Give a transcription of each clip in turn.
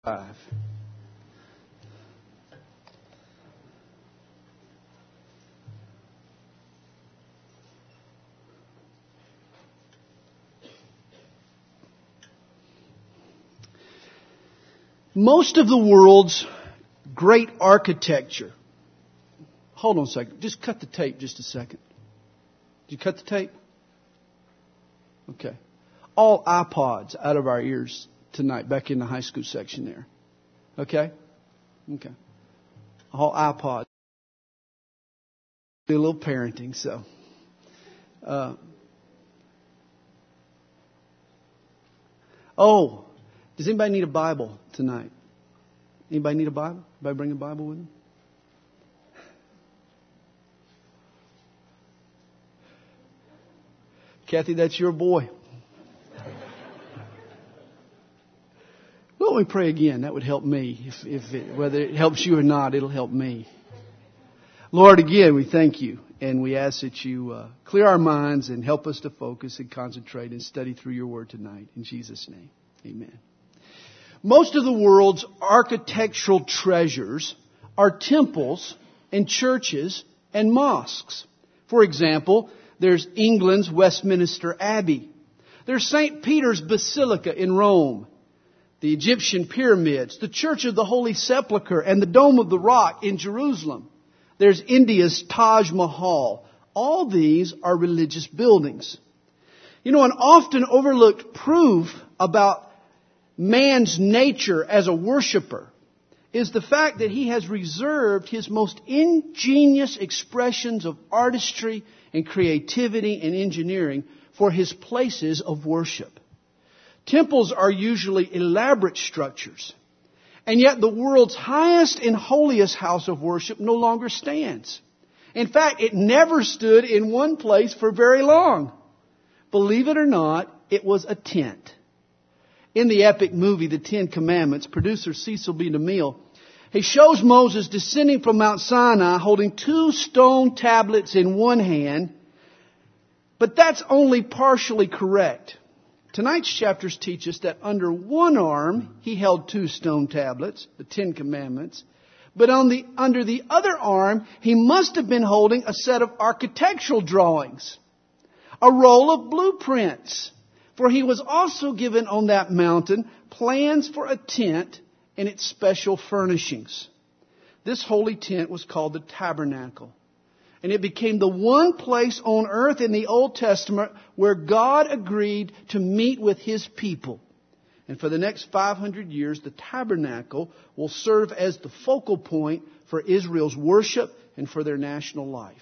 5. Most of the world's great architecture. Hold on a second. Just cut the tape just a second. Did you cut the tape? Okay. All iPods out of our ears tonight, back in the high school section there. Okay? Okay. All iPods. Do a little parenting, so. Does anybody need a Bible tonight? Anybody need a Bible? Anybody bring a Bible with them? Kathy, that's your boy. Let me pray again. That would help me. Whether it helps you or not, it'll help me. Lord, again, we thank you. And we ask that you clear our minds and help us to focus and concentrate and study through your word tonight. In Jesus' name, amen. Most of the world's architectural treasures are temples and churches and mosques. For example, there's England's Westminster Abbey. There's St. Peter's Basilica in Rome. The Egyptian pyramids, the Church of the Holy Sepulchre, and the Dome of the Rock in Jerusalem. There's India's Taj Mahal. All these are religious buildings. You know, an often overlooked proof about man's nature as a worshiper is the fact that he has reserved his most ingenious expressions of artistry and creativity and engineering for his places of worship. Temples are usually elaborate structures, and yet the world's highest and holiest house of worship no longer stands. In fact, it never stood in one place for very long. Believe it or not, it was a tent. In the epic movie, The Ten Commandments, producer Cecil B. DeMille, he shows Moses descending from Mount Sinai holding 2 stone tablets in one hand, but that's only partially correct. Tonight's chapters teach us that under one arm, he held 2 stone tablets, the 10 Commandments. But under the other arm, he must have been holding a set of architectural drawings, a roll of blueprints. For he was also given on that mountain plans for a tent and its special furnishings. This holy tent was called the tabernacle. And it became the one place on earth in the Old Testament where God agreed to meet with His people. And for the next 500 years, the tabernacle will serve as the focal point for Israel's worship and for their national life.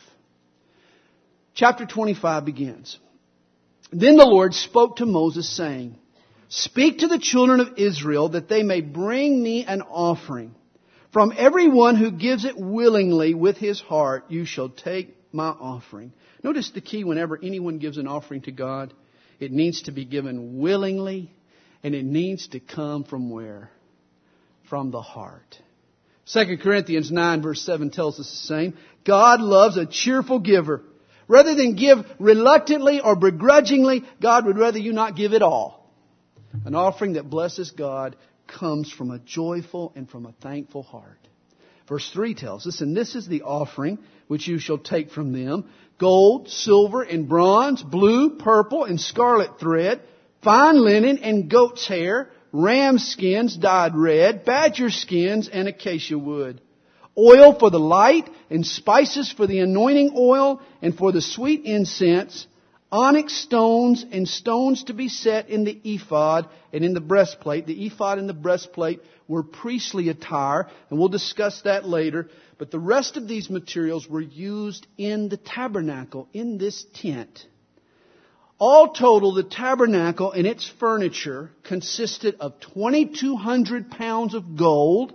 Chapter 25 begins. Then the Lord spoke to Moses, saying, "Speak to the children of Israel that they may bring me an offering. From everyone who gives it willingly with his heart, you shall take my offering." Notice the key whenever anyone gives an offering to God. It needs to be given willingly, and it needs to come from where? From the heart. 2 Corinthians 9 verse 7 tells us the same. God loves a cheerful giver. Rather than give reluctantly or begrudgingly, God would rather you not give at all. An offering that blesses God comes from a joyful and from a thankful heart. Verse 3 tells us, "And this is the offering which you shall take from them: gold, silver, and bronze, blue, purple, and scarlet thread, fine linen and goat's hair, ram skins dyed red, badger skins, and acacia wood. Oil for the light, and spices for the anointing oil, and for the sweet incense, onyx stones and stones to be set in the ephod and in the breastplate." The ephod and the breastplate were priestly attire, and we'll discuss that later. But the rest of these materials were used in the tabernacle, in this tent. All total, the tabernacle and its furniture consisted of 2,200 pounds of gold,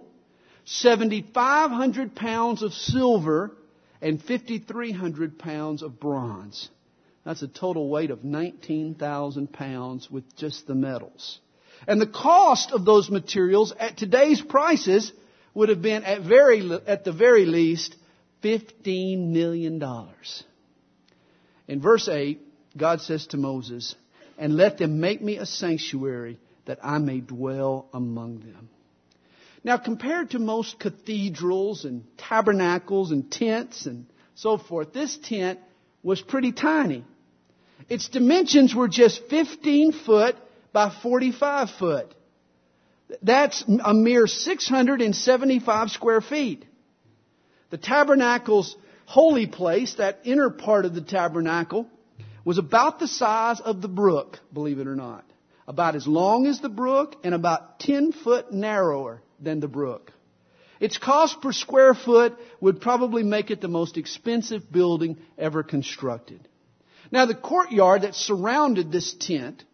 7,500 pounds of silver, and 5,300 pounds of bronze. That's a total weight of 19,000 pounds with just the metals. And the cost of those materials at today's prices would have been at the very least $15 million. In verse 8, God says to Moses, "And let them make me a sanctuary that I may dwell among them." Now, compared to most cathedrals and tabernacles and tents and so forth, this tent was pretty tiny. Its dimensions were just 15 foot by 45 foot. That's a mere 675 square feet. The tabernacle's holy place, that inner part of the tabernacle, was about the size of the brook, believe it or not. About as long as the brook and about 10 foot narrower than the brook. Its cost per square foot would probably make it the most expensive building ever constructed. Now, the courtyard that surrounded this tent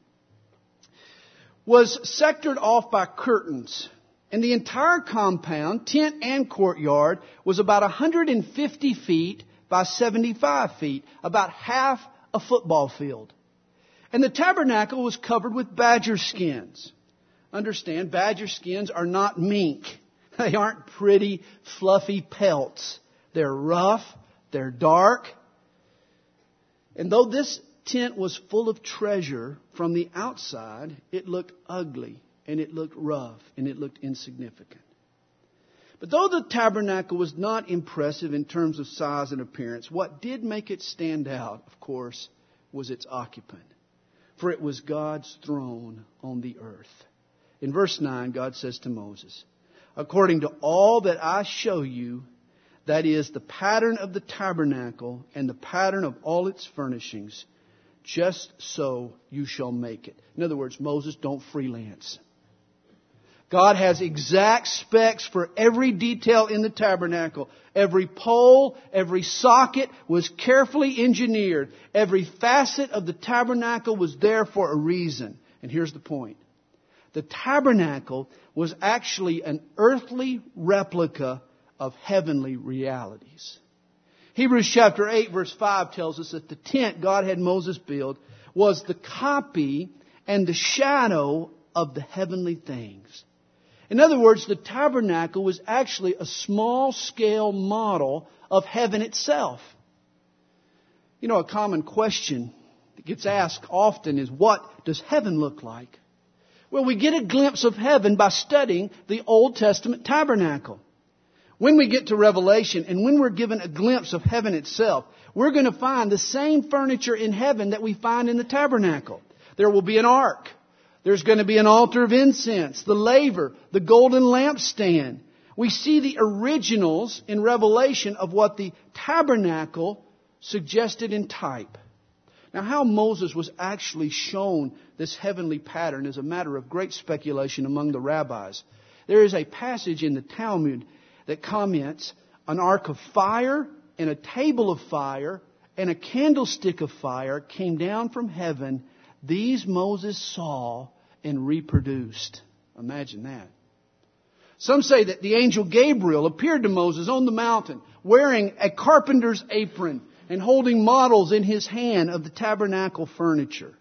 was sectored off by curtains. And the entire compound, tent and courtyard, was about 150 feet by 75 feet, about half a football field. And the tabernacle was covered with badger skins. Understand, badger skins are not mink. They aren't pretty, fluffy pelts. They're rough, they're dark. And though this tent was full of treasure from the outside, it looked ugly, and it looked rough, and it looked insignificant. But though the tabernacle was not impressive in terms of size and appearance, what did make it stand out, of course, was its occupant. For it was God's throne on the earth. In verse 9, God says to Moses, according to all that I show you, that is the pattern of the tabernacle and the pattern of all its furnishings, just so you shall make it. In other words, Moses, don't freelance. God has exact specs for every detail in the tabernacle. Every pole, every socket was carefully engineered. Every facet of the tabernacle was there for a reason. And here's the point. The tabernacle was actually an earthly replica of heavenly realities. Hebrews chapter 8 verse 5 tells us that the tent God had Moses build was the copy and the shadow of the heavenly things. In other words, the tabernacle was actually a small-scale model of heaven itself. You know, a common question that gets asked often is, what does heaven look like? Well, we get a glimpse of heaven by studying the Old Testament tabernacle. When we get to Revelation and when we're given a glimpse of heaven itself, we're going to find the same furniture in heaven that we find in the tabernacle. There will be an ark. There's going to be an altar of incense, the laver, the golden lampstand. We see the originals in Revelation of what the tabernacle suggested in type. Now, how Moses was actually shown this heavenly pattern is a matter of great speculation among the rabbis. There is a passage in the Talmud that comments, an ark of fire and a table of fire and a candlestick of fire came down from heaven. These Moses saw and reproduced. Imagine that. Some say that the angel Gabriel appeared to Moses on the mountain wearing a carpenter's apron and holding models in his hand of the tabernacle furniture.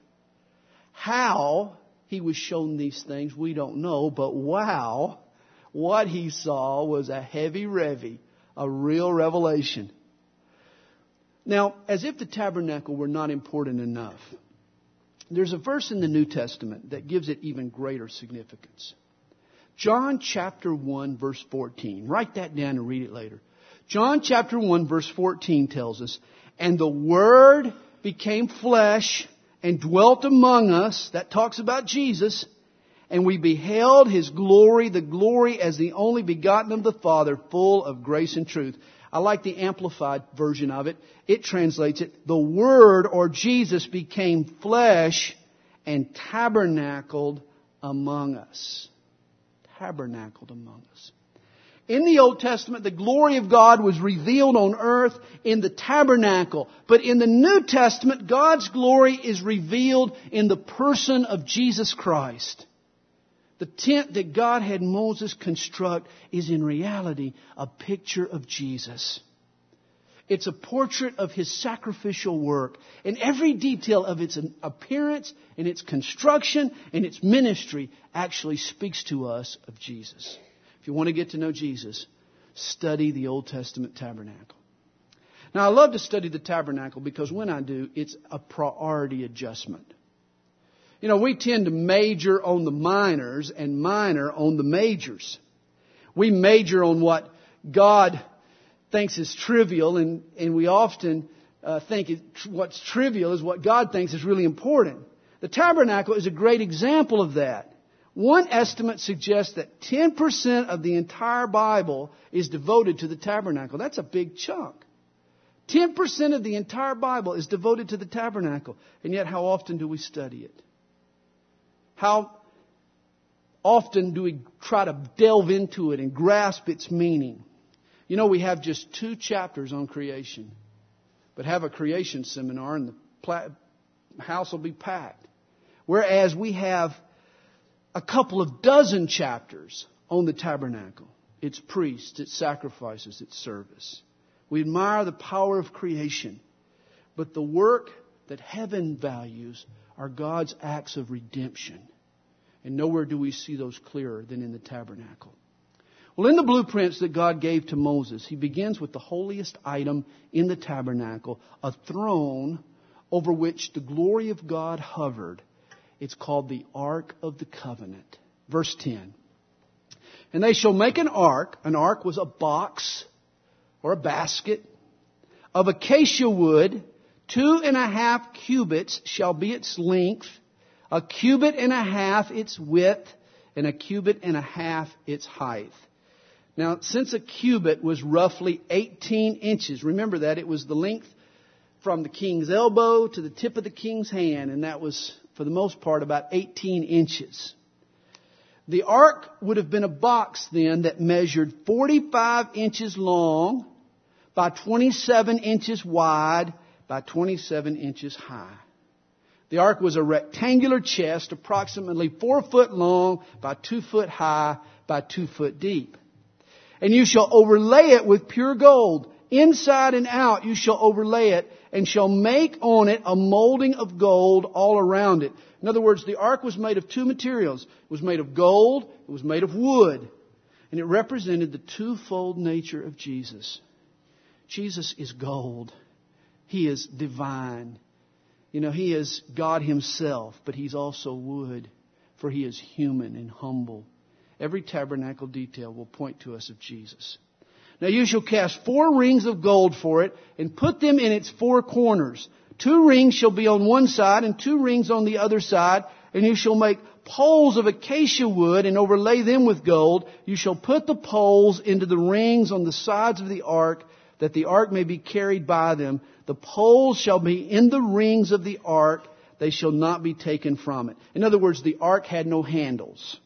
How he was shown these things, we don't know, but wow, what he saw was a heavy-revy, a real revelation. Now, as if the tabernacle were not important enough, there's a verse in the New Testament that gives it even greater significance. John chapter 1 verse 14. Write that down and read it later. John chapter 1 verse 14 tells us, and the Word became flesh and dwelt among us. That talks about Jesus. And we beheld His glory, the glory as the only begotten of the Father, full of grace and truth. I like the amplified version of it. It translates it, the Word or Jesus became flesh and tabernacled among us. Tabernacled among us. In the Old Testament, the glory of God was revealed on earth in the tabernacle. But in the New Testament, God's glory is revealed in the person of Jesus Christ. The tent that God had Moses construct is in reality a picture of Jesus. It's a portrait of His sacrificial work. And every detail of its appearance and its construction and its ministry actually speaks to us of Jesus. If you want to get to know Jesus, study the Old Testament tabernacle. Now, I love to study the tabernacle because when I do, it's a priority adjustment. You know, we tend to major on the minors and minor on the majors. We major on what God thinks is trivial, and we often think what's trivial is what God thinks is really important. The tabernacle is a great example of that. One estimate suggests that 10% of the entire Bible is devoted to the tabernacle. That's a big chunk. 10% of the entire Bible is devoted to the tabernacle. And yet, how often do we study it? How often do we try to delve into it and grasp its meaning? You know, we have just 2 chapters on creation. But have a creation seminar and the house will be packed. Whereas we have a couple of dozen chapters on the tabernacle. Its priests, its sacrifices, its service. We admire the power of creation. But the work that heaven values are God's acts of redemption. And nowhere do we see those clearer than in the tabernacle. Well, in the blueprints that God gave to Moses, He begins with the holiest item in the tabernacle, a throne over which the glory of God hovered. It's called the Ark of the Covenant. Verse 10. And they shall make an ark. An ark was a box or a basket of acacia wood. 2.5 cubits shall be its length, 1.5 cubits its width, and 1.5 cubits its height. Now, since a cubit was roughly 18 inches, remember that it was the length from the king's elbow to the tip of the king's hand, and that was, for the most part, about 18 inches. The ark would have been a box then that measured 45 inches long by 27 inches wide by 27 inches high. The ark was a rectangular chest approximately 4 foot long by 2 foot high by 2 foot deep. And you shall overlay it with pure gold. Inside and out you shall overlay it, and shall make on it a molding of gold all around it. In other words, the ark was made of 2 materials. It was made of gold, it was made of wood. And it represented the twofold nature of Jesus. Jesus is gold. He is divine. You know, He is God Himself, but He's also wood, for He is human and humble. Every tabernacle detail will point to us of Jesus. Now you shall cast 4 rings of gold for it, and put them in its 4 corners. 2 rings shall be on one side, and 2 rings on the other side. And you shall make poles of acacia wood, and overlay them with gold. You shall put the poles into the rings on the sides of the ark, that the ark may be carried by them. The poles shall be in the rings of the ark. They shall not be taken from it. In other words, the ark had no handles.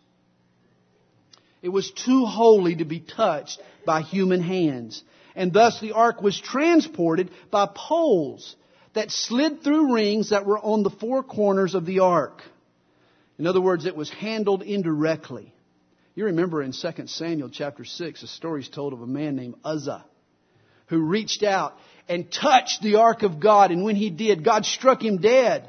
It was too holy to be touched by human hands. And thus the ark was transported by poles that slid through rings that were on the 4 corners of the ark. In other words, it was handled indirectly. You remember in 2 Samuel chapter 6, a story is told of a man named Uzzah who reached out and touched the ark of God. And when he did, God struck him dead.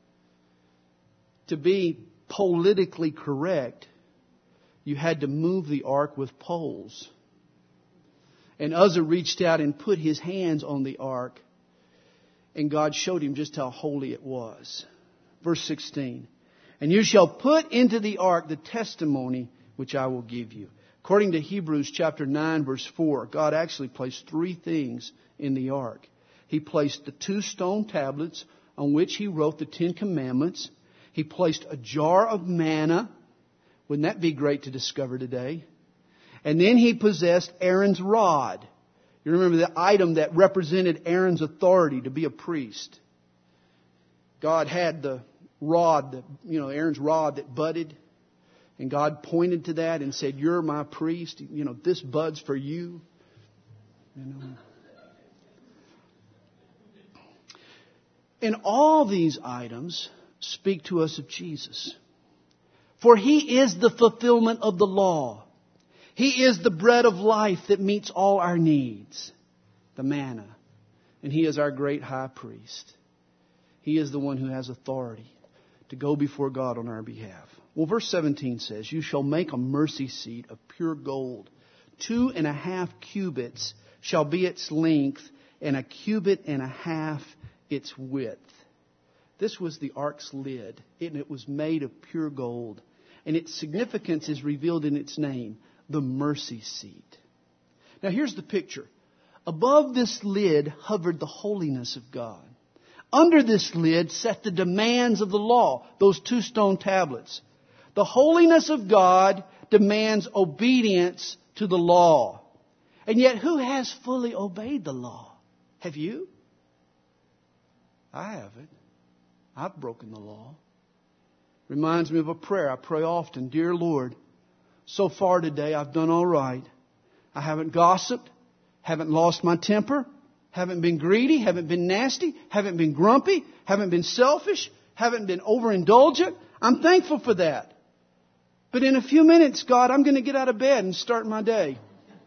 To be politically correct, you had to move the ark with poles. And Uzzah reached out and put his hands on the ark. And God showed him just how holy it was. Verse 16. And you shall put into the ark the testimony which I will give you. According to Hebrews chapter 9 verse 4, God actually placed 3 things in the ark. He placed the 2 stone tablets on which He wrote the 10 commandments. He placed a jar of manna. Wouldn't that be great to discover today? And then He possessed Aaron's rod. You remember the item that represented Aaron's authority to be a priest. God had the rod, Aaron's rod that budded. And God pointed to that and said, "You're my priest. This buds for you." And all these items speak to us of Jesus. For He is the fulfillment of the law. He is the bread of life that meets all our needs. The manna. And He is our great high priest. He is the one who has authority to go before God on our behalf. Well, verse 17 says, you shall make a mercy seat of pure gold. 2.5 cubits shall be its length, and 1.5 cubits its width. This was the ark's lid, and it was made of pure gold. And its significance is revealed in its name, the mercy seat. Now here's the picture. Above this lid hovered the holiness of God. Under this lid sat the demands of the law, those 2 stone tablets. The holiness of God demands obedience to the law. And yet who has fully obeyed the law? Have you? I haven't. I've broken the law. Reminds me of a prayer I pray often. Dear Lord, so far today I've done all right. I haven't gossiped, haven't lost my temper, haven't been greedy, haven't been nasty, haven't been grumpy, haven't been selfish, haven't been overindulgent. I'm thankful for that. But in a few minutes, God, I'm going to get out of bed and start my day.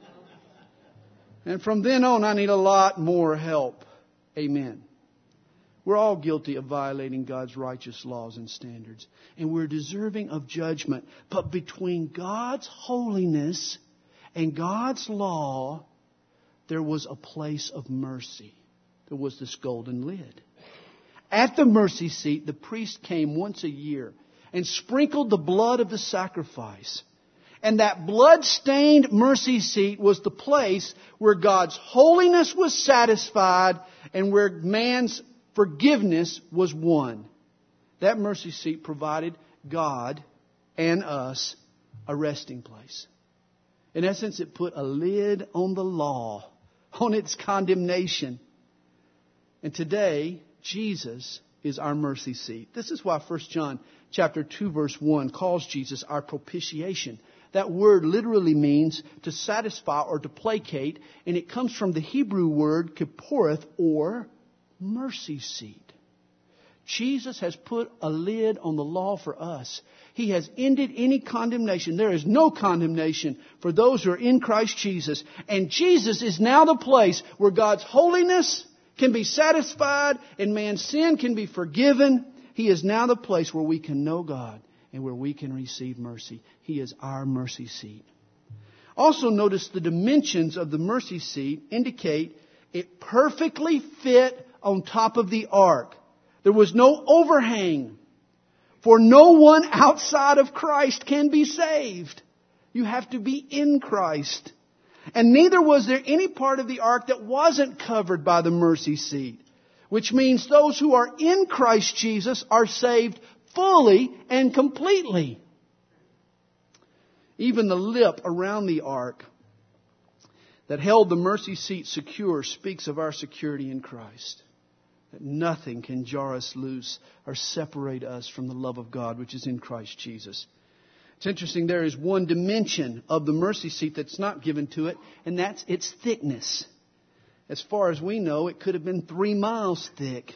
And from then on, I need a lot more help. Amen. We're all guilty of violating God's righteous laws and standards. And we're deserving of judgment. But between God's holiness and God's law, there was a place of mercy. There was this golden lid. At the mercy seat, the priest came once a year and sprinkled the blood of the sacrifice. And that blood-stained mercy seat was the place where God's holiness was satisfied and where man's forgiveness was won. That mercy seat provided God and us a resting place. In essence, it put a lid on the law, on its condemnation. And today, Jesus is our mercy seat. This is why 1 John chapter 2 verse 1 calls Jesus our propitiation. That word literally means to satisfy or to placate, and it comes from the Hebrew word kipporeth, or mercy seat. Jesus has put a lid on the law for us. He has ended any condemnation. There is no condemnation for those who are in Christ Jesus. And Jesus is now the place where God's holiness can be satisfied and man's sin can be forgiven. He is now the place where we can know God and where we can receive mercy. He is our mercy seat. Also notice the dimensions of the mercy seat indicate it perfectly fit on top of the ark. There was no overhang. For no one outside of Christ can be saved. You have to be in Christ. And neither was there any part of the ark that wasn't covered by the mercy seat. Which means those who are in Christ Jesus are saved fully and completely. Even the lip around the ark that held the mercy seat secure speaks of our security in Christ. That nothing can jar us loose or separate us from the love of God which is in Christ Jesus. It's interesting, there is one dimension of the mercy seat that's not given to it, and that's its thickness. As far as we know, it could have been 3 miles thick.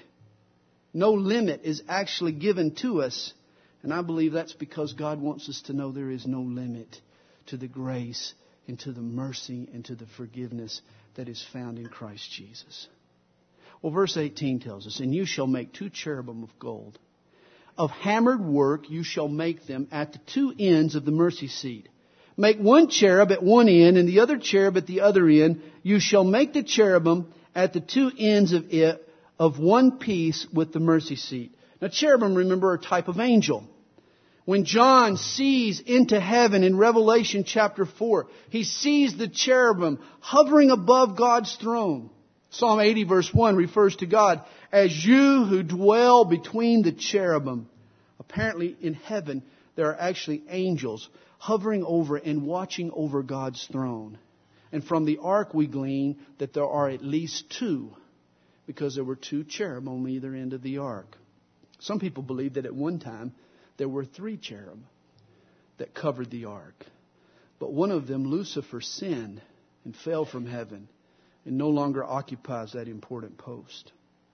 No limit is actually given to us. And I believe that's because God wants us to know there is no limit to the grace and to the mercy and to the forgiveness that is found in Christ Jesus. Well, verse 18 tells us, and you shall make 2 cherubim of gold. Of hammered work you shall make them at the 2 ends of the mercy seat. Make 1 cherub at one end and the other cherub at the other end. You shall make the cherubim at the 2 ends of it of one piece with the mercy seat. Now cherubim, remember, are a type of angel. When John sees into heaven in Revelation chapter 4, he sees the cherubim hovering above God's throne. Psalm 80 verse 1 refers to God as you who dwell between the cherubim. Apparently in heaven there are actually angels hovering over and watching over God's throne. And from the ark we glean that there are at least 2, because there were 2 cherubim on either end of the ark. Some people believe that at one time there were 3 cherub that covered the ark. But one of them, Lucifer, sinned and fell from heaven and no longer occupies that important post.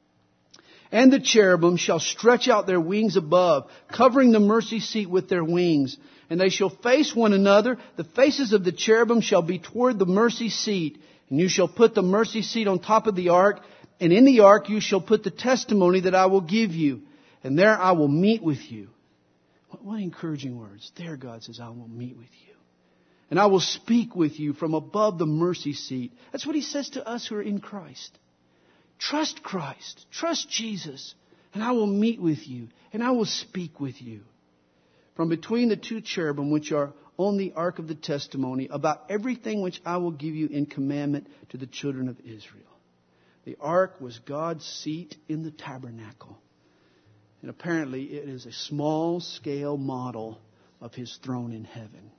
And the cherubim shall stretch out their wings above, covering the mercy seat with their wings. And they shall face one another. The faces of the cherubim shall be toward the mercy seat. And you shall put the mercy seat on top of the ark. And in the ark you shall put the testimony that I will give you. And there I will meet with you. What encouraging words. There God says, I will meet with you. And I will speak with you from above the mercy seat. That's what He says to us who are in Christ. Trust Christ. Trust Jesus. And I will meet with you. And I will speak with you. From between the 2 cherubim which are on the ark of the testimony about everything which I will give you in commandment to the children of Israel. The ark was God's seat in the tabernacle. And apparently it is a small-scale model of His throne in heaven.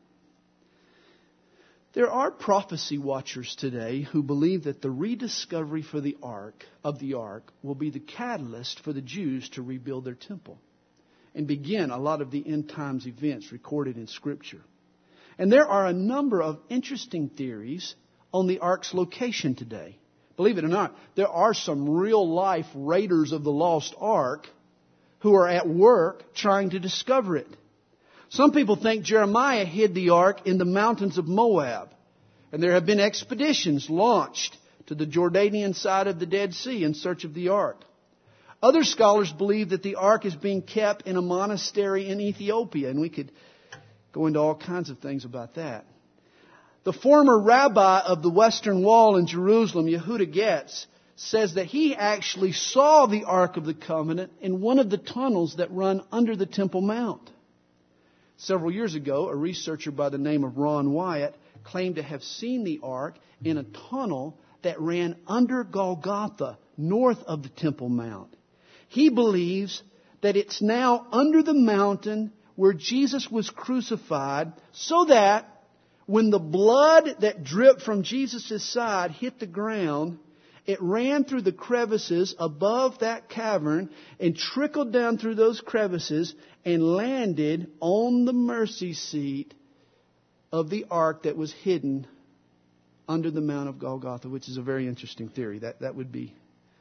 There are prophecy watchers today who believe that the rediscovery of the ark will be the catalyst for the Jews to rebuild their temple and begin a lot of the end times events recorded in Scripture. And there are a number of interesting theories on the ark's location today. Believe it or not, there are some real-life raiders of the lost ark who are at work trying to discover it. Some people think Jeremiah hid the ark in the mountains of Moab. And there have been expeditions launched to the Jordanian side of the Dead Sea in search of the ark. Other scholars believe that the ark is being kept in a monastery in Ethiopia. And we could go into all kinds of things about that. The former rabbi of the Western Wall in Jerusalem, Yehuda Getz, says that he actually saw the Ark of the Covenant in one of the tunnels that run under the Temple Mount. Several years ago, a researcher by the name of Ron Wyatt claimed to have seen the ark in a tunnel that ran under Golgotha, north of the Temple Mount. He believes that it's now under the mountain where Jesus was crucified, so that when the blood that dripped from Jesus' side hit the ground, it ran through the crevices above that cavern and trickled down through those crevices and landed on the mercy seat of the ark that was hidden under the Mount of Golgotha, which is a very interesting theory. That would be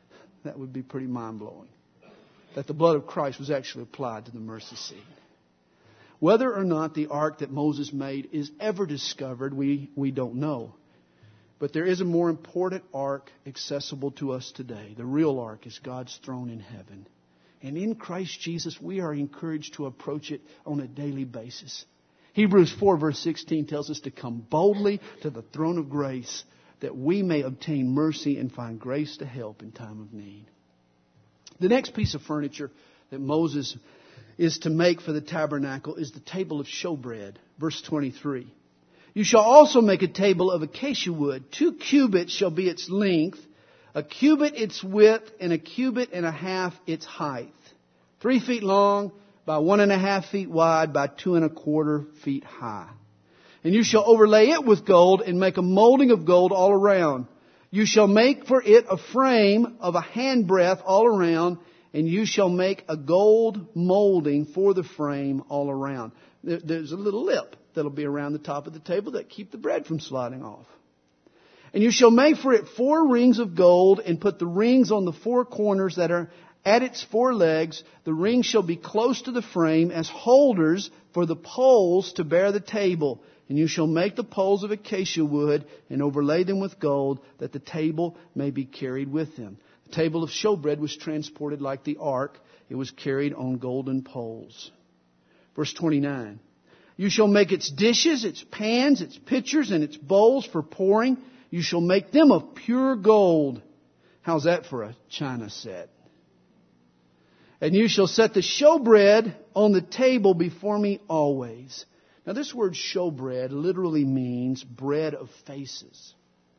pretty mind-blowing. That the blood of Christ was actually applied to the mercy seat. Whether or not the ark that Moses made is ever discovered, we don't know. But there is a more important ark accessible to us today. The real ark is God's throne in heaven. And in Christ Jesus, we are encouraged to approach it on a daily basis. Hebrews 4 verse 16 tells us to come boldly to the throne of grace that we may obtain mercy and find grace to help in time of need. The next piece of furniture that Moses is to make for the tabernacle is the table of showbread. Verse 23. You shall also make a table of acacia wood. 2 cubits shall be its length, a cubit its width, and a cubit and a half its height. 3 feet long, by 1.5 feet wide, by 2.25 feet high. And you shall overlay it with gold and make a molding of gold all around. You shall make for it a frame of a handbreadth all around, and you shall make a gold molding for the frame all around. There's a little lip that'll be around the top of the table that keep the bread from sliding off. And you shall make for it 4 rings of gold and put the rings on the 4 corners that are at its 4 legs. The rings shall be close to the frame as holders for the poles to bear the table. And you shall make the poles of acacia wood and overlay them with gold, that the table may be carried with them. The table of showbread was transported like the ark. It was carried on golden poles. Verse 29. You shall make its dishes, its pans, its pitchers, and its bowls for pouring. You shall make them of pure gold. How's that for a china set? And you shall set the showbread on the table before me always. Now this word showbread literally means bread of faces.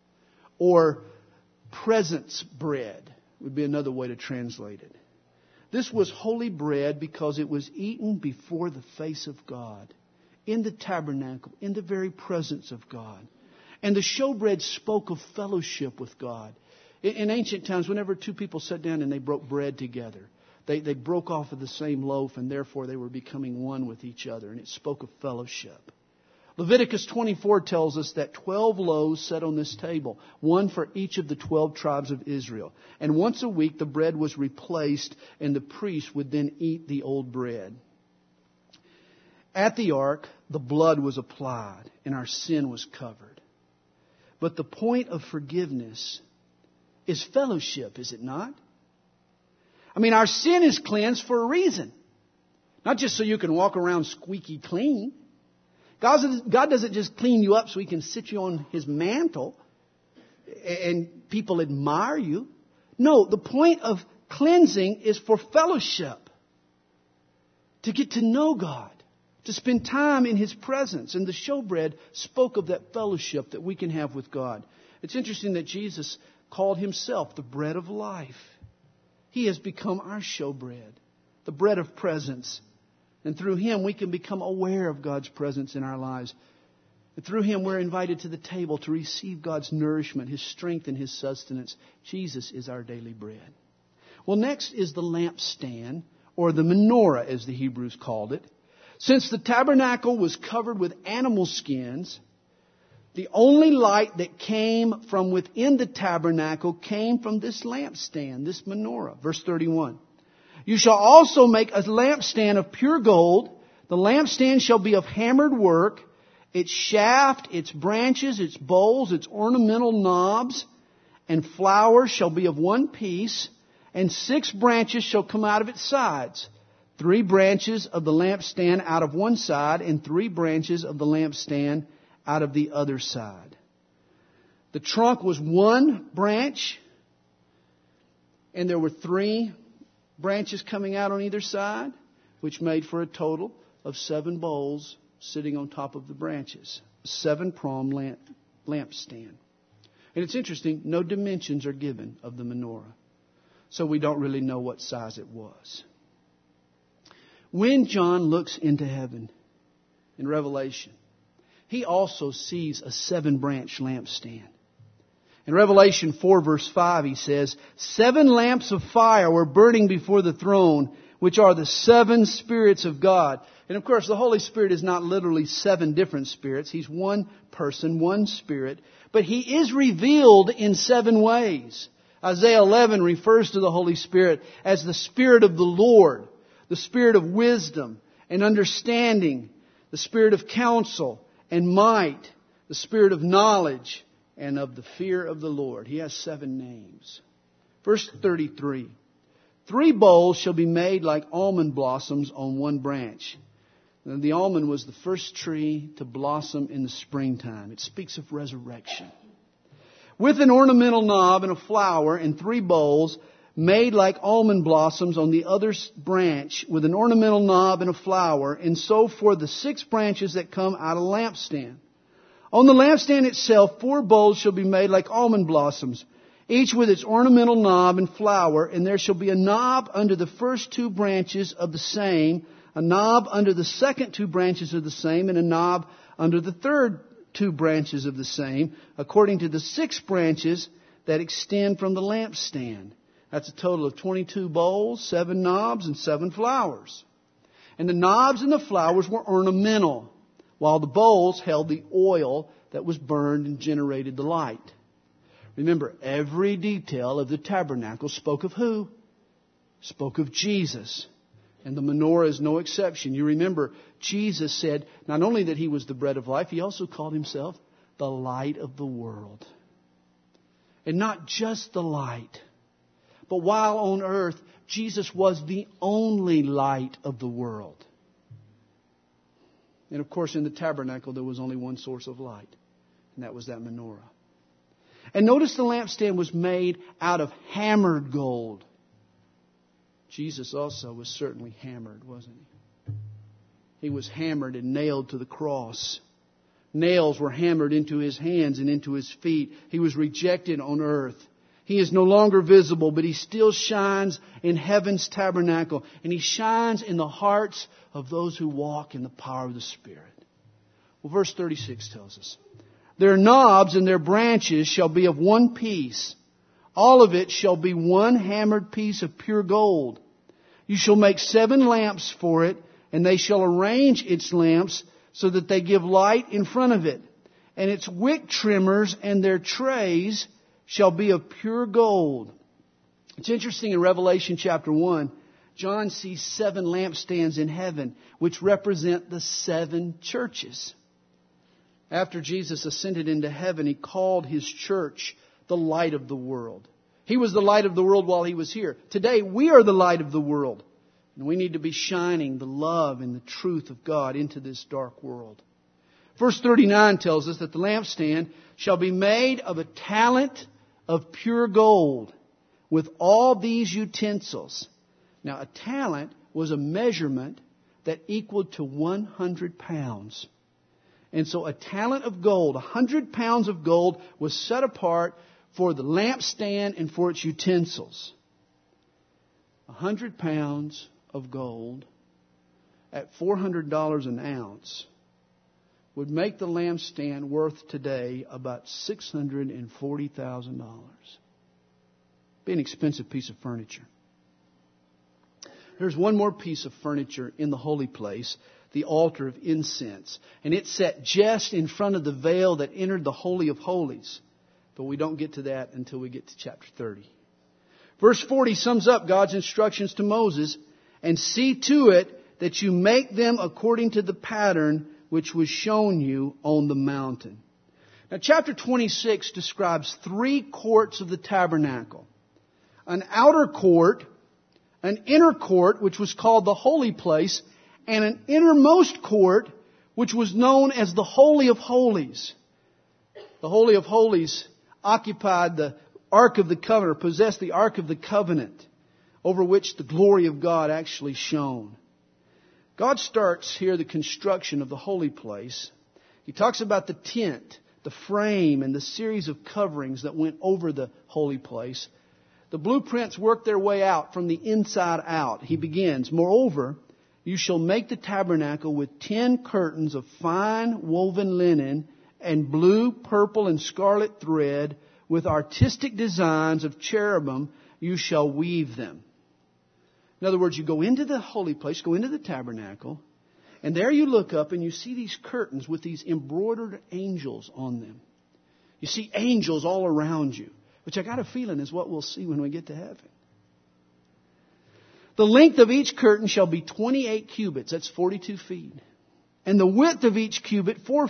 Or presence bread would be another way to translate it. This was holy bread because it was eaten before the face of God, in the tabernacle, in the very presence of God. And the showbread spoke of fellowship with God. In ancient times, whenever 2 people sat down and they broke bread together, they broke off of the same loaf, and therefore they were becoming one with each other. And it spoke of fellowship. Leviticus 24 tells us that 12 loaves sat on this table, one for each of the 12 tribes of Israel. And once a week the bread was replaced, and the priest would then eat the old bread. At the ark, the blood was applied, and our sin was covered. But the point of forgiveness is fellowship, is it not? I mean, our sin is cleansed for a reason. Not just so you can walk around squeaky clean. God doesn't just clean you up so He can sit you on His mantle and people admire you. No, the point of cleansing is for fellowship. To get to know God. to spend time in His presence. And the showbread spoke of that fellowship that we can have with God. It's interesting that Jesus called Himself the bread of life. He has become our showbread, the bread of presence. And through Him, we can become aware of God's presence in our lives. And through Him, we're invited to the table to receive God's nourishment, His strength, and His sustenance. Jesus is our daily bread. Well, next is the lampstand, or the menorah, as the Hebrews called it. Since the tabernacle was covered with animal skins, the only light that came from within the tabernacle came from this lampstand, this menorah. Verse 31. You shall also make a lampstand of pure gold. The lampstand shall be of hammered work. Its shaft, its branches, its bowls, its ornamental knobs, and flowers shall be of one piece, and 6 branches shall come out of its sides. 3 branches of the lampstand out of one side, and 3 branches of the lampstand out of the other side. The trunk was 1 branch, and there were 3 branches coming out on either side, which made for a total of 7 bowls sitting on top of the branches. 7-pronged lampstand. And it's interesting, no dimensions are given of the menorah. So we don't really know what size it was. When John looks into heaven in Revelation, he also sees a 7-branch lampstand. In Revelation 4 verse 5 he says, 7 lamps of fire were burning before the throne, which are the 7 spirits of God. And of course the Holy Spirit is not literally 7 different spirits. He's one person, one spirit. But He is revealed in 7 ways. Isaiah 11 refers to the Holy Spirit as the Spirit of the Lord, the Spirit of wisdom and understanding, the Spirit of counsel and might, the Spirit of knowledge and of the fear of the Lord. He has 7 names. Verse 33. 3 bowls shall be made like almond blossoms on one branch. Now, the almond was the first tree to blossom in the springtime. It speaks of resurrection. With an ornamental knob and a flower, and 3 bowls made like almond blossoms on the other branch, with an ornamental knob and a flower, and so for the 6 branches that come out of the lampstand. On the lampstand itself, 4 bowls shall be made like almond blossoms, each with its ornamental knob and flower, and there shall be a knob under the first 2 branches of the same, a knob under the second 2 branches of the same, and a knob under the third 2 branches of the same, according to the 6 branches that extend from the lampstand. That's a total of 22 bowls, 7 knobs, and 7 flowers. And the knobs and the flowers were ornamental, while the bowls held the oil that was burned and generated the light. Remember, every detail of the tabernacle spoke of who? Spoke of Jesus. And the menorah is no exception. You remember, Jesus said not only that He was the bread of life, He also called Himself the light of the world. And not just the light, but while on earth, Jesus was the only light of the world. And of course, in the tabernacle, there was only one source of light, and that was that menorah. And notice the lampstand was made out of hammered gold. Jesus also was certainly hammered, wasn't He? He was hammered and nailed to the cross. Nails were hammered into His hands and into His feet. He was rejected on earth. He is no longer visible, but He still shines in heaven's tabernacle. And He shines in the hearts of those who walk in the power of the Spirit. Well, verse 36 tells us, their knobs and their branches shall be of one piece. All of it shall be one hammered piece of pure gold. You shall make 7 lamps for it, and they shall arrange its lamps so that they give light in front of it. And its wick trimmers and their trays shall be of pure gold. It's interesting in Revelation chapter 1, John sees 7 lampstands in heaven, which represent the 7 churches. After Jesus ascended into heaven, He called His church the light of the world. He was the light of the world while He was here. Today, we are the light of the world. And we need to be shining the love and the truth of God into this dark world. Verse 39 tells us that the lampstand shall be made of a talent of pure gold with all these utensils. Now, a talent was a measurement that equaled to 100 pounds. And so a talent of gold, 100 pounds of gold, was set apart for the lampstand and for its utensils. 100 pounds of gold at $400 an ounce would make the lampstand worth today about $640,000. Be an expensive piece of furniture. There's one more piece of furniture in the holy place, the altar of incense. And it's set just in front of the veil that entered the Holy of Holies. But we don't get to that until we get to chapter 30. Verse 40 sums up God's instructions to Moses. And see to it that you make them according to the pattern which was shown you on the mountain. Now chapter 26 describes 3 courts of the tabernacle. An outer court, an inner court, which was called the holy place, and an innermost court, which was known as the Holy of Holies. The Holy of Holies occupied the Ark of the Covenant, or possessed the Ark of the Covenant, over which the glory of God actually shone. God starts here the construction of the holy place. He talks about the tent, the frame, and the series of coverings that went over the holy place. The blueprints work their way out from the inside out. He begins, moreover, you shall make the tabernacle with 10 curtains of fine woven linen and blue, purple, and scarlet thread with artistic designs of cherubim. You shall weave them. In other words, you go into the holy place, go into the tabernacle, and there you look up and you see these curtains with these embroidered angels on them. You see angels all around you, which I got a feeling is what we'll see when we get to heaven. The length of each curtain shall be 28 cubits. That's 42 feet. And the width of each cubit, 4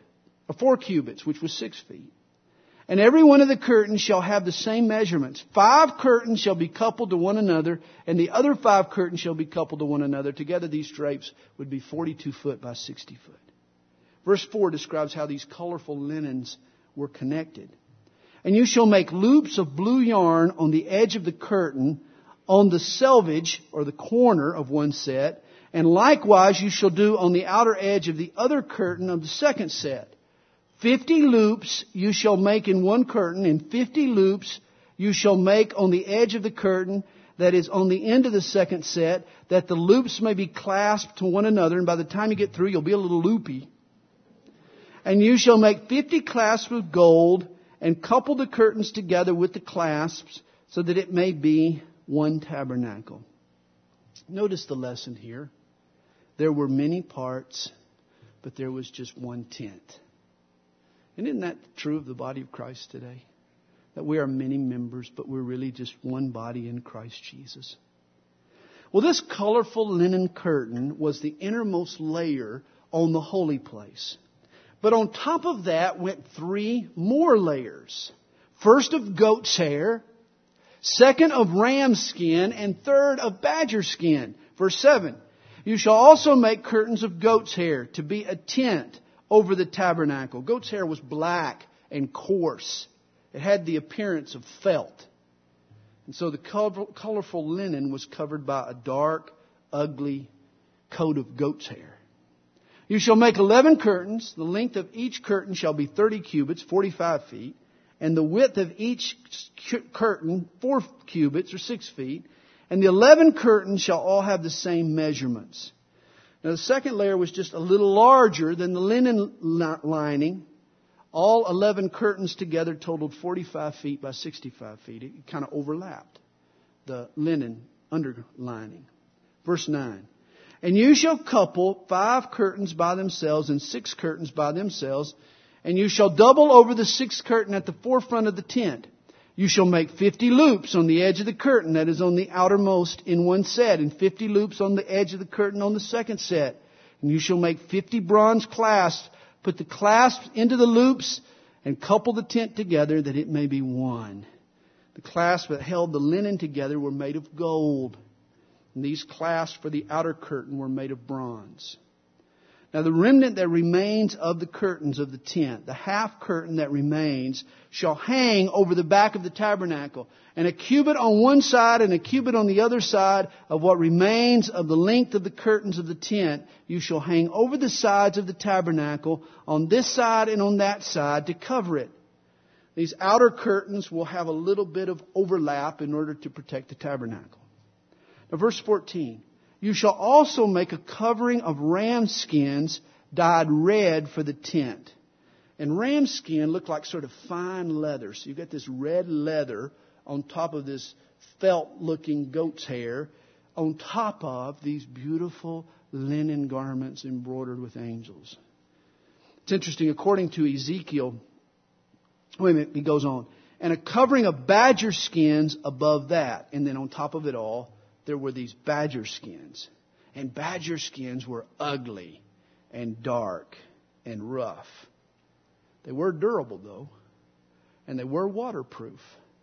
cubits, which was 6 feet. And every one of the curtains shall have the same measurements. 5 curtains shall be coupled to one another, and the other 5 curtains shall be coupled to one another. Together these drapes would be 42 foot by 60 foot. Verse 4 describes how these colorful linens were connected. And you shall make loops of blue yarn on the edge of the curtain, on the selvage, or the corner of one set. And likewise you shall do on the outer edge of the other curtain of the second set. 50 loops you shall make in one curtain, and 50 loops you shall make on the edge of the curtain that is on the end of the second set, that the loops may be clasped to one another. And by the time you get through, you'll be a little loopy. And you shall make 50 clasps of gold, and couple the curtains together with the clasps, so that it may be one tabernacle. Notice the lesson here. There were many parts, but there was just one tent. And isn't that true of the body of Christ today? That we are many members, but we're really just one body in Christ Jesus. Well, this colorful linen curtain was the innermost layer on the holy place. But on top of that went 3 more layers. First of goat's hair, second of ram's skin, and third of badger skin. Verse 7, you shall also make curtains of goat's hair to be a tent over the tabernacle. Goat's hair was black and coarse. It had the appearance of felt. And so the colorful linen was covered by a dark, ugly coat of goat's hair. You shall make 11 curtains. The length of each curtain shall be 30 cubits, 45 feet. And the width of each curtain, 4 cubits or 6 feet. And the 11 curtains shall all have the same measurements. Now the second layer was just a little larger than the linen lining. All 11 curtains together totaled 45 feet by 65 feet. It kind of overlapped the linen underlining. Verse 9. And you shall couple 5 curtains by themselves and 6 curtains by themselves. And you shall double over the 6th curtain at the forefront of the tent. You shall make 50 loops on the edge of the curtain that is on the outermost in one set, and 50 loops on the edge of the curtain on the second set. And you shall make 50 bronze clasps. Put the clasps into the loops and couple the tent together that it may be one. The clasps that held the linen together were made of gold. And these clasps for the outer curtain were made of bronze. Now the remnant that remains of the curtains of the tent, the half curtain that remains, shall hang over the back of the tabernacle. And a cubit on one side and a cubit on the other side of what remains of the length of the curtains of the tent, you shall hang over the sides of the tabernacle on this side and on that side to cover it. These outer curtains will have a little bit of overlap in order to protect the tabernacle. Now verse 14. You shall also make a covering of ram skins dyed red for the tent. And ram skin looked like sort of fine leather. So you've got this red leather on top of this felt-looking goat's hair, on top of these beautiful linen garments embroidered with angels. It's interesting, according to Ezekiel, he goes on, and a covering of badger skins above that. And then on top of it all, there were these badger skins. And badger skins were ugly and dark and rough. They were durable, though. And they were waterproof.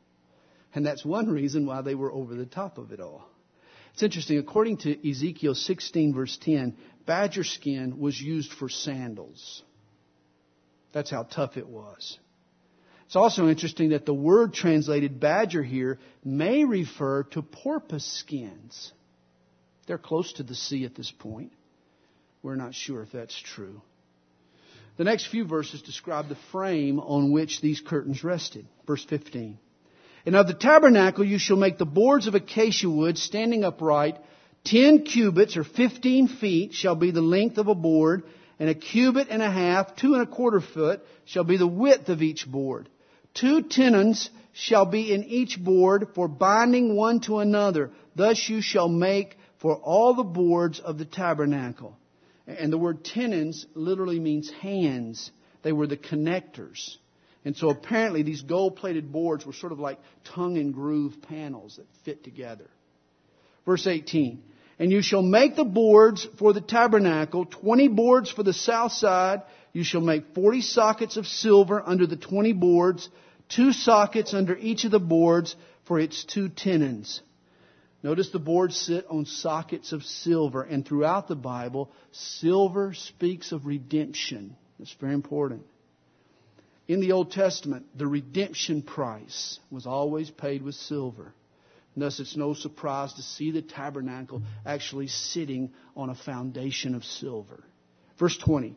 And that's one reason why they were over the top of it all. It's interesting. According to Ezekiel 16, verse 10, badger skin was used for sandals. That's how tough it was. It's also interesting that the word translated badger here may refer to porpoise skins. They're close to the sea at this point. We're not sure if that's true. The next few verses describe the frame on which these curtains rested. Verse 15. And of the tabernacle you shall make the boards of acacia wood standing upright. 10 cubits or 15 feet shall be the length of a board, and a cubit and a half, 2¼ foot, shall be the width of each board. 2 tenons shall be in each board for binding one to another. Thus you shall make for all the boards of the tabernacle. And the word tenons literally means hands. They were the connectors. And so apparently these gold-plated boards were sort of like tongue and groove panels that fit together. Verse 18. And you shall make the boards for the tabernacle, 20 boards for the south side. You shall make 40 sockets of silver under the 20 boards, 2 sockets under each of the boards for its 2 tenons. Notice the boards sit on sockets of silver. And throughout the Bible, silver speaks of redemption. That's very important. In the Old Testament, the redemption price was always paid with silver. And thus, it's no surprise to see the tabernacle actually sitting on a foundation of silver. Verse 20.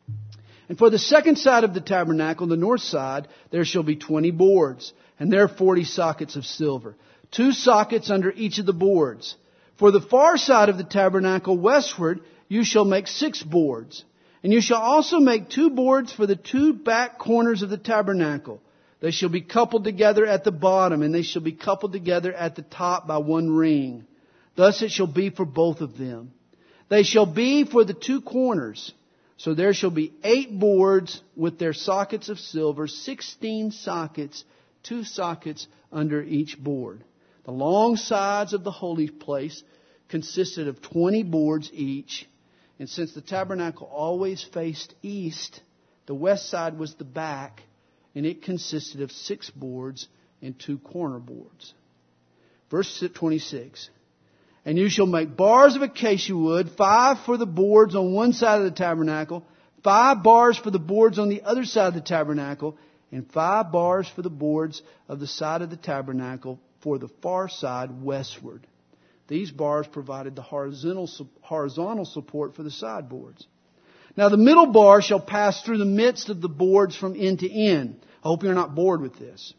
And for the second side of the tabernacle, the north side, there shall be 20 boards, and there 40 sockets of silver, 2 sockets under each of the boards. For the far side of the tabernacle westward, you shall make 6 boards. And you shall also make 2 boards for the 2 back corners of the tabernacle. They shall be coupled together at the bottom, and they shall be coupled together at the top by 1 ring. Thus it shall be for both of them. They shall be for the 2 corners. So there shall be 8 boards with their sockets of silver, 16 sockets, 2 sockets under each board. The long sides of the holy place consisted of 20 boards each. And since the tabernacle always faced east, the west side was the back, and it consisted of 6 boards and 2 corner boards. Verse 26. And you shall make bars of acacia wood, 5 for the boards on one side of the tabernacle, 5 bars for the boards on the other side of the tabernacle, and 5 bars for the boards of the side of the tabernacle for the far side westward. These bars provided the horizontal support for the side boards. Now the middle bar shall pass through the midst of the boards from end to end. I hope you're not bored with this.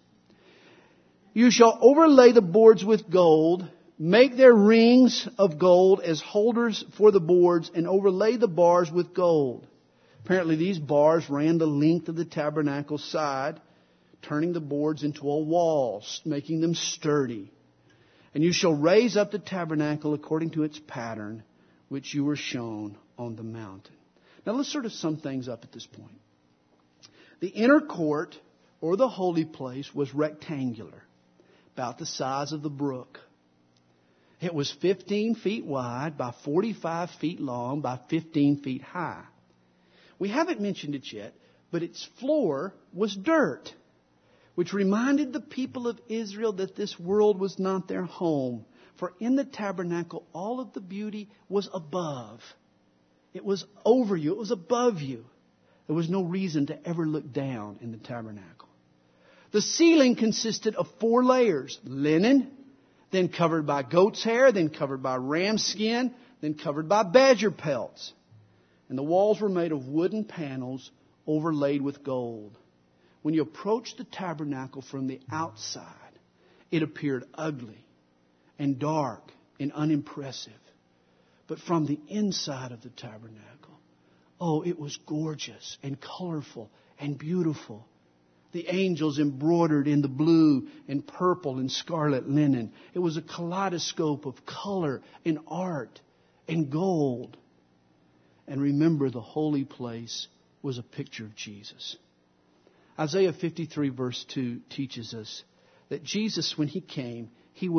You shall overlay the boards with gold, make their rings of gold as holders for the boards, and overlay the bars with gold. Apparently these bars ran the length of the tabernacle side, turning the boards into a wall, making them sturdy. And you shall raise up the tabernacle according to its pattern, which you were shown on the mountain. Now let's sort of sum things up at this point. The inner court, or the holy place, was rectangular, about the size of the brook. It was 15 feet wide by 45 feet long by 15 feet high. We haven't mentioned it yet, but its floor was dirt, which reminded the people of Israel that this world was not their home. For in the tabernacle, all of the beauty was above. It was over you. It was above you. There was no reason to ever look down in the tabernacle. The ceiling consisted of 4 layers. Linen, then covered by goat's hair, then covered by ram skin, then covered by badger pelts. And the walls were made of wooden panels overlaid with gold. When you approached the tabernacle from the outside, it appeared ugly and dark and unimpressive. But from the inside of the tabernacle, oh, it was gorgeous and colorful and beautiful. The angels embroidered in the blue and purple and scarlet linen. It was a kaleidoscope of color and art and gold. And remember, the holy place was a picture of Jesus. Isaiah 53 verse 2 teaches us that Jesus, when He came,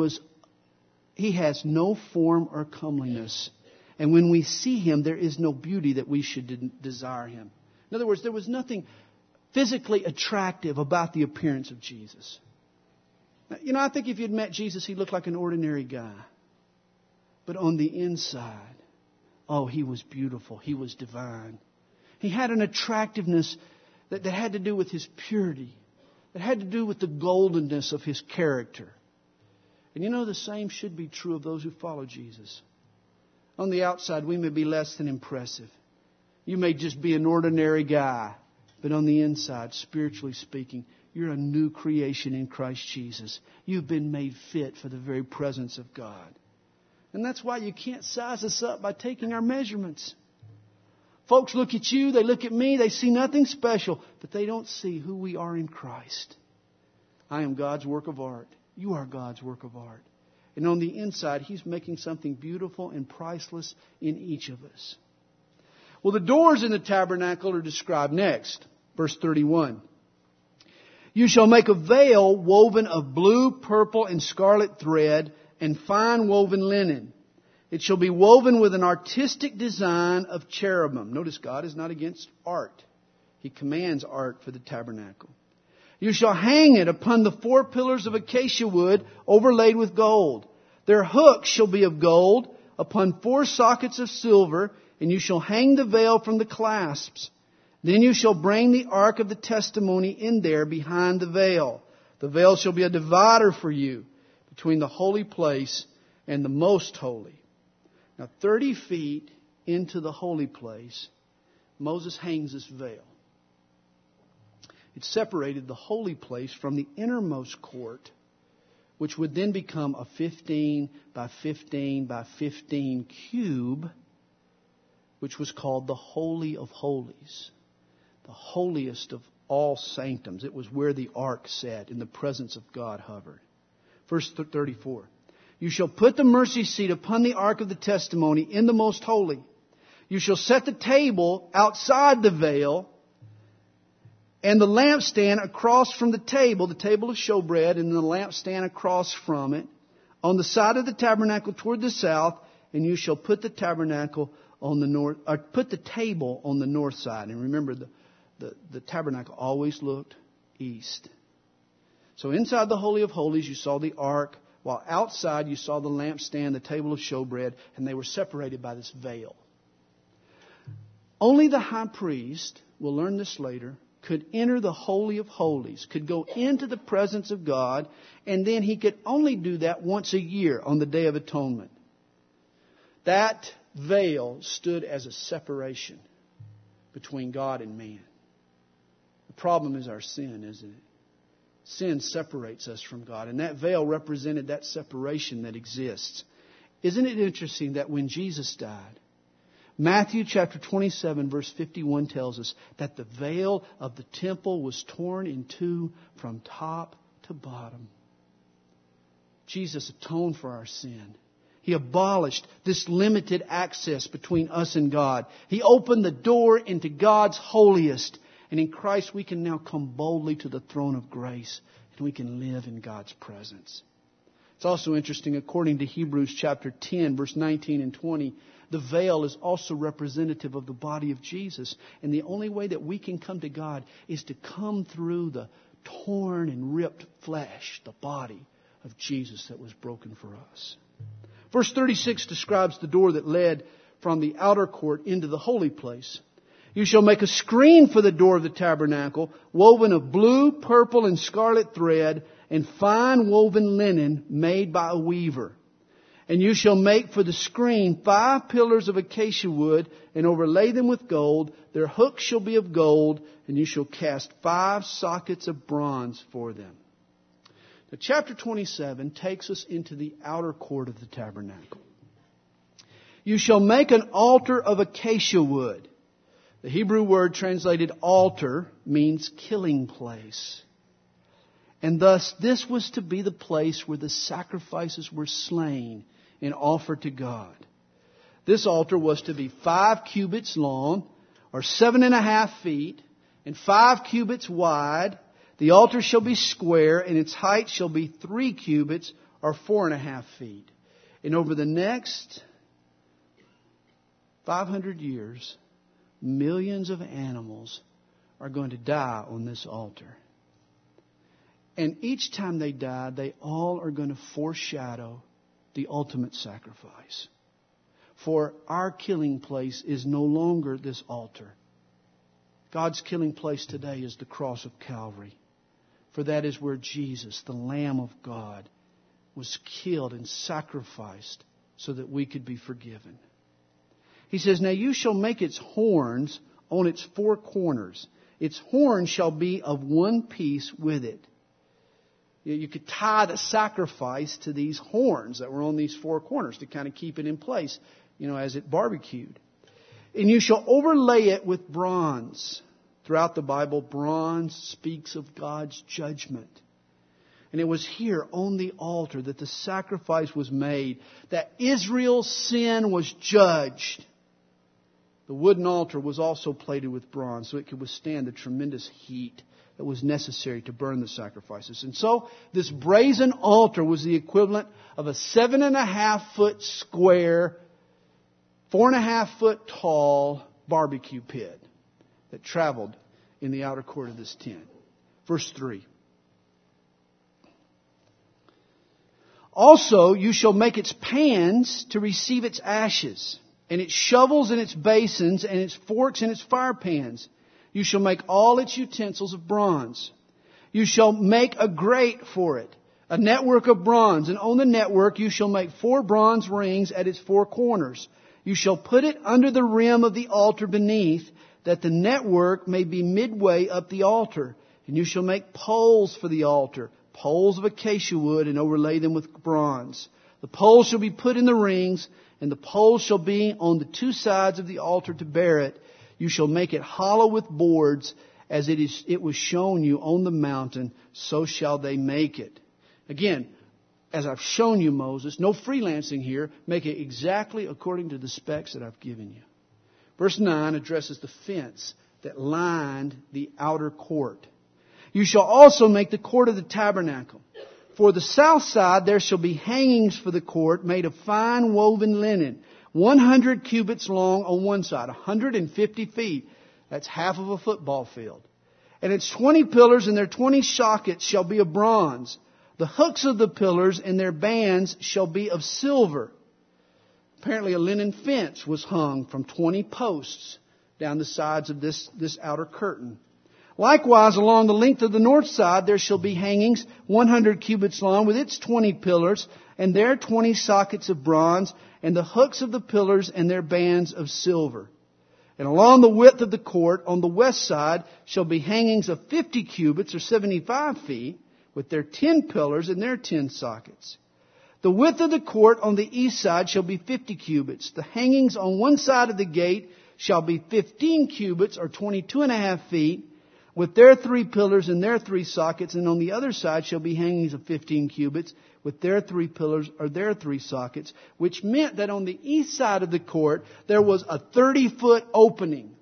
He has no form or comeliness. And when we see Him, there is no beauty that we should desire Him. In other words, there was nothing physically attractive about the appearance of Jesus. You know, I think if you'd met Jesus, He looked like an ordinary guy. But on the inside, oh, He was beautiful. He was divine. He had an attractiveness that had to do with His purity. That had to do with the goldenness of His character. And you know, the same should be true of those who follow Jesus. On the outside, we may be less than impressive. You may just be an ordinary guy. But on the inside, spiritually speaking, you're a new creation in Christ Jesus. You've been made fit for the very presence of God. And that's why you can't size us up by taking our measurements. Folks look at you, they look at me, they see nothing special, but they don't see who we are in Christ. I am God's work of art. You are God's work of art. And on the inside, He's making something beautiful and priceless in each of us. Well, the doors in the tabernacle are described next. Verse 31. You shall make a veil woven of blue, purple, and scarlet thread and fine woven linen. It shall be woven with an artistic design of cherubim. Notice God is not against art. He commands art for the tabernacle. You shall hang it upon the 4 pillars of acacia wood overlaid with gold. Their hooks shall be of gold upon 4 sockets of silver, and you shall hang the veil from the clasps. Then you shall bring the ark of the testimony in there behind the veil. The veil shall be a divider for you between the holy place and the most holy. Now, 30 feet into the holy place, Moses hangs this veil. It separated the holy place from the innermost court, which would then become a 15 by 15 by 15 cube, which was called the Holy of Holies, the holiest of all sanctums. It was where the ark sat, in the presence of God hovered. Verse 34. You shall put the mercy seat upon the ark of the testimony in the most holy. You shall set the table outside the veil, and the lampstand across from the table of showbread, and the lampstand across from it, on the side of the tabernacle toward the south. And you shall put the tabernacle on the north, or put the table on the north side. And remember, the tabernacle always looked east. So inside the Holy of Holies, you saw the ark, while outside you saw the lampstand, the table of showbread, and they were separated by this veil. Only the high priest, we'll learn this later, could enter the Holy of Holies, could go into the presence of God, and then he could only do that once a year on the Day of Atonement. That veil stood as a separation between God and man. The problem is our sin, isn't it? Sin separates us from God, and that veil represented that separation that exists. Isn't it interesting that when Jesus died, Matthew chapter 27 verse 51 tells us that the veil of the temple was torn in two from top to bottom. Jesus atoned for our sin. He abolished this limited access between us and God. He opened the door into God's holiest. And in Christ we can now come boldly to the throne of grace. And we can live in God's presence. It's also interesting, according to Hebrews chapter 10, verse 19 and 20, the veil is also representative of the body of Jesus. And the only way that we can come to God is to come through the torn and ripped flesh, the body of Jesus that was broken for us. Verse 36 describes the door that led from the outer court into the holy place. You shall make a screen for the door of the tabernacle, woven of blue, purple, and scarlet thread, and fine woven linen made by a weaver. And you shall make for the screen 5 pillars of acacia wood, and overlay them with gold. Their hooks shall be of gold, and you shall cast 5 sockets of bronze for them. Now, chapter 27 takes us into the outer court of the tabernacle. You shall make an altar of acacia wood. The Hebrew word translated altar means killing place. And thus this was to be the place where the sacrifices were slain and offered to God. This altar was to be 5 cubits long, or 7.5 feet, and 5 cubits wide. The altar shall be square, and its height shall be 3 cubits, or 4.5 feet. And over the next 500 years, millions of animals are going to die on this altar. And each time they die, they all are going to foreshadow the ultimate sacrifice. For our killing place is no longer this altar. God's killing place today is the cross of Calvary. For that is where Jesus, the Lamb of God, was killed and sacrificed so that we could be forgiven. He says, now you shall make its horns on its 4 corners. Its horn shall be of one piece with it. You could tie the sacrifice to these horns that were on these 4 corners to kind of keep it in place, as it barbecued. And you shall overlay it with bronze. Throughout the Bible, bronze speaks of God's judgment. And it was here on the altar that the sacrifice was made, that Israel's sin was judged. The wooden altar was also plated with bronze so it could withstand the tremendous heat that was necessary to burn the sacrifices. And so this brazen altar was the equivalent of a 7.5 foot square, 4.5 foot tall barbecue pit that traveled in the outer court of this tent. Verse 3. Also you shall make its pans to receive its ashes, and its shovels and its basins, and its forks and its fire pans. You shall make all its utensils of bronze. You shall make a grate for it, a network of bronze, and on the network you shall make 4 bronze rings at its 4 corners. You shall put it under the rim of the altar beneath, that the network may be midway up the altar. And you shall make poles for the altar, poles of acacia wood, and overlay them with bronze. The poles shall be put in the rings, and the poles shall be on the 2 sides of the altar to bear it. You shall make it hollow with boards, as it was shown you on the mountain, so shall they make it. Again, as I've shown you, Moses, no freelancing here. Make it exactly according to the specs that I've given you. Verse 9 addresses the fence that lined the outer court. You shall also make the court of the tabernacle. For the south side there shall be hangings for the court made of fine woven linen, 100 cubits long on one side, 150 feet. That's half of a football field. And its 20 pillars and their 20 sockets shall be of bronze. The hooks of the pillars and their bands shall be of silver. Apparently a linen fence was hung from 20 posts down the sides of this outer curtain. Likewise, along the length of the north side, there shall be hangings 100 cubits long with its 20 pillars and their 20 sockets of bronze, and the hooks of the pillars and their bands of silver. And along the width of the court on the west side shall be hangings of 50 cubits or 75 feet with their 10 pillars and their 10 sockets. The width of the court on the east side shall be 50 cubits. The hangings on one side of the gate shall be 15 cubits or 22.5 feet with their 3 pillars and their 3 sockets. And on the other side shall be hangings of 15 cubits with their 3 pillars or their 3 sockets, which meant that on the east side of the court there was a 30-foot opening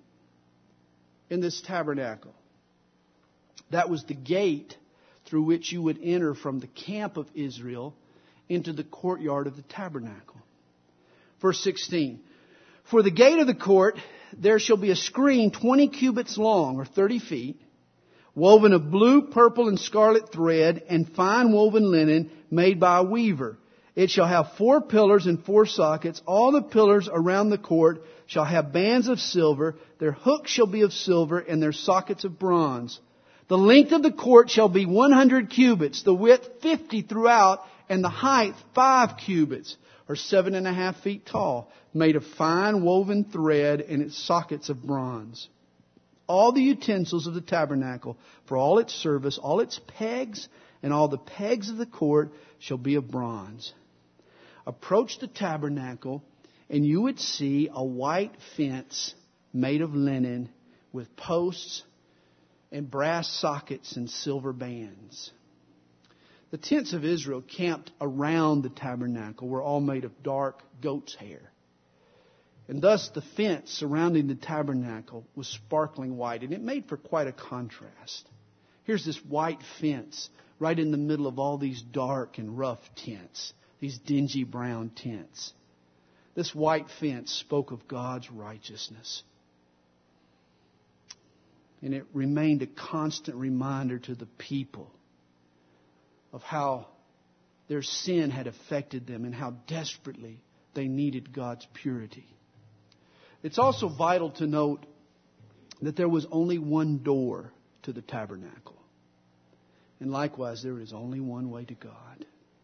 in this tabernacle. That was the gate through which you would enter from the camp of Israel into the courtyard of the tabernacle. Verse 16. For the gate of the court there shall be a screen 20 cubits long, or 30 feet, woven of blue, purple, and scarlet thread, and fine woven linen made by a weaver. It shall have 4 pillars and 4 sockets. All the pillars around the court shall have bands of silver. Their hooks shall be of silver, and their sockets of bronze. The length of the court shall be 100 cubits, the width 50 throughout, and the height 5 cubits, or 7.5 feet tall, made of fine woven thread, and its sockets of bronze. All the utensils of the tabernacle, for all its service, all its pegs, and all the pegs of the court shall be of bronze. Approach the tabernacle, and you would see a white fence made of linen with posts and brass sockets and silver bands. The tents of Israel camped around the tabernacle were all made of dark goat's hair. And thus the fence surrounding the tabernacle was sparkling white, and it made for quite a contrast. Here's this white fence right in the middle of all these dark and rough tents, these dingy brown tents. This white fence spoke of God's righteousness. And it remained a constant reminder to the people of how their sin had affected them and how desperately they needed God's purity. It's also vital to note that there was only one door to the tabernacle. And likewise, there is only one way to God.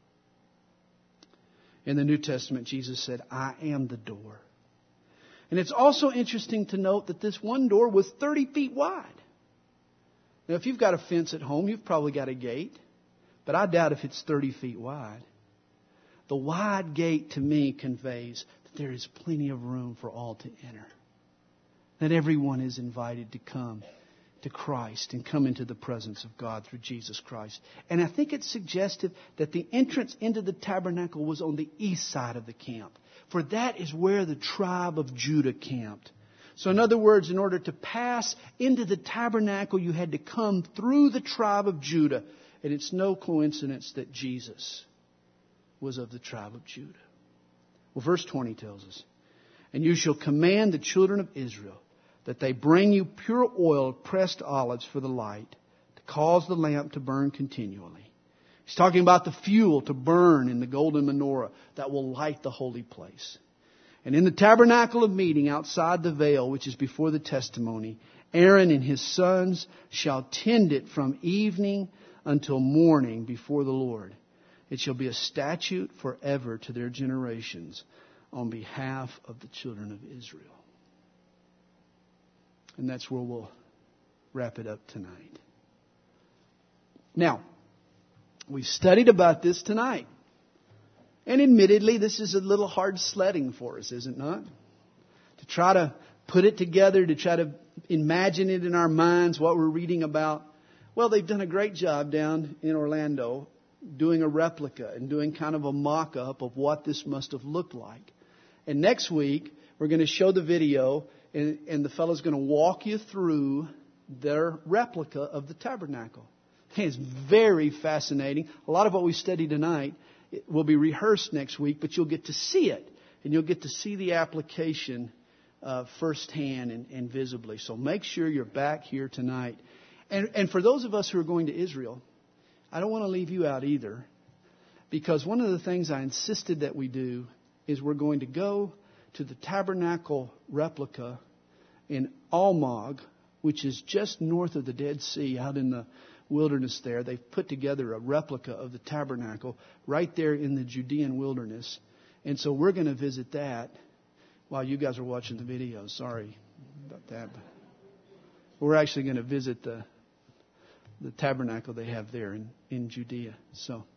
In the New Testament, Jesus said, I am the door. And it's also interesting to note that this one door was 30 feet wide. Now, if you've got a fence at home, you've probably got a gate. But I doubt if it's 30 feet wide. The wide gate to me conveys that there is plenty of room for all to enter. That everyone is invited to come to Christ and come into the presence of God through Jesus Christ. And I think it's suggestive that the entrance into the tabernacle was on the east side of the camp. For that is where the tribe of Judah camped. So in other words, in order to pass into the tabernacle, you had to come through the tribe of Judah. And it's no coincidence that Jesus was of the tribe of Judah. Well, verse 20 tells us, and you shall command the children of Israel that they bring you pure oil of pressed olives for the light, to cause the lamp to burn continually. He's talking about the fuel to burn in the golden menorah that will light the holy place. And in the tabernacle of meeting outside the veil, which is before the testimony, Aaron and his sons shall tend it from evening until morning before the Lord. It shall be a statute forever to their generations on behalf of the children of Israel. And that's where we'll wrap it up tonight. Now, we've studied about this tonight. And admittedly, this is a little hard sledding for us, is it not? To try to put it together, to try to imagine it in our minds, what we're reading about. Well, they've done a great job down in Orlando doing a replica and doing kind of a mock-up of what this must have looked like. And next week, we're going to show the video, and the fellow's going to walk you through their replica of the tabernacle. It's very fascinating. A lot of what we study tonight will be rehearsed next week, but you'll get to see it. And you'll get to see the application firsthand and visibly. So make sure you're back here tonight. And for those of us who are going to Israel, I don't want to leave you out either. Because one of the things I insisted that we do is we're going to go to the tabernacle replica in Almog, which is just north of the Dead Sea, out in the wilderness there. They've put together a replica of the tabernacle right there in the Judean wilderness. And so we're going to visit that while you guys are watching the video. Sorry about that. But we're actually going to visit the tabernacle they have there in Judea. So